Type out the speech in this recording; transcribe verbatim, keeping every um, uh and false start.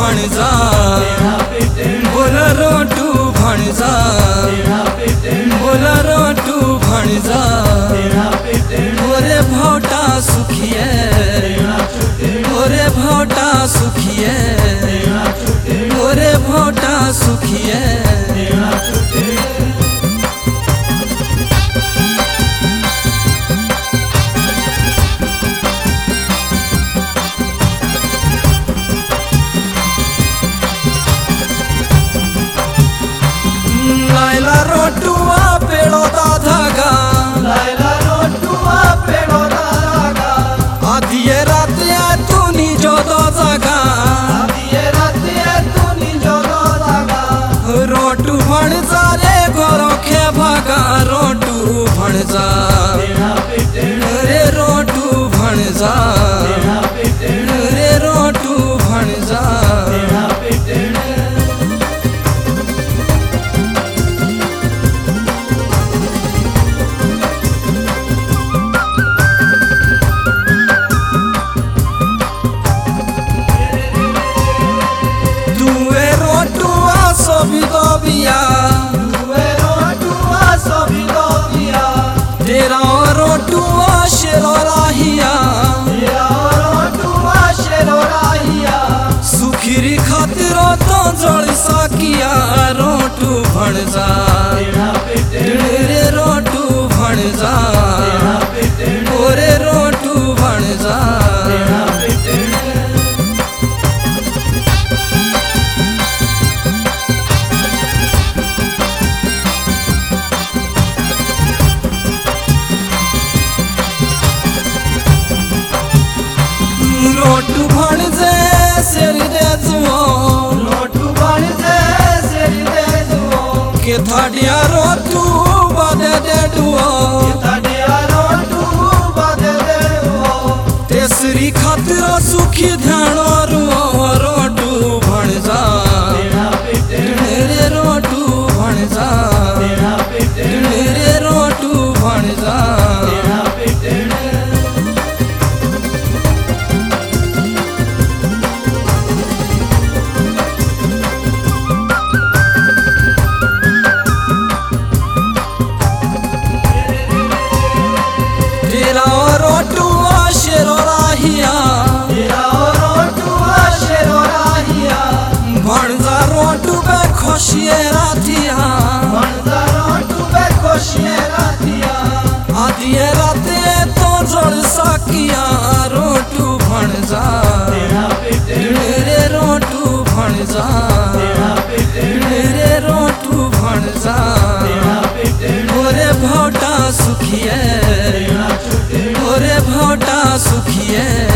भणजा बोला रोटू भणजा बोला रोटू भणजा ओरे भौटा सुखिए ओरे भौटा सुखिए ओरे भौटा सुखिए लायला रोटुआ पेड़ो दा धागा लायला रोटुआ पेड़ो दा धागा आधिये राते तू नी जो दो जागा आधिये राते तू नी जो दो जागा रोटू भणजा रे गोरो खे भागा रोटू भणजा रे रोटू भणजा रे रोटू भणजा सोबितो बिया तुए रोटुआ सोबितो बिया तेरा रोटुआ शेरो राहिया तेरा रोटुआ शेरो राहिया सुखीरी खातिर तो जड़ साकिया रोटू भणजा रे रोटू भणजा ओरे रोटू भणजा रोटू भणजे सेरी दे जुओ रोटू भणजे सेरी दे जुओ के थाडिया रोटू बादे दे डुओ थाडिया रोटू बादे दे डुओ तेसरी खातिर सुखी ध्यान रुओ रोटू भणजा रे रोटू भणजा रे रोटू भणजा तेरा रोटुआ शेरो राहिया तेरा रोटुआ शेरो राहिया भणजा रोटू पे खुशिये रातिया भणजा रोटू पे खुशिये रातिया आधिये राते तो जड़ साकिया रोटू भणजा रे रोटू भणजा रे रोटू भणजा ओरे भौटा सुखिए ओरे भौटा सुखिए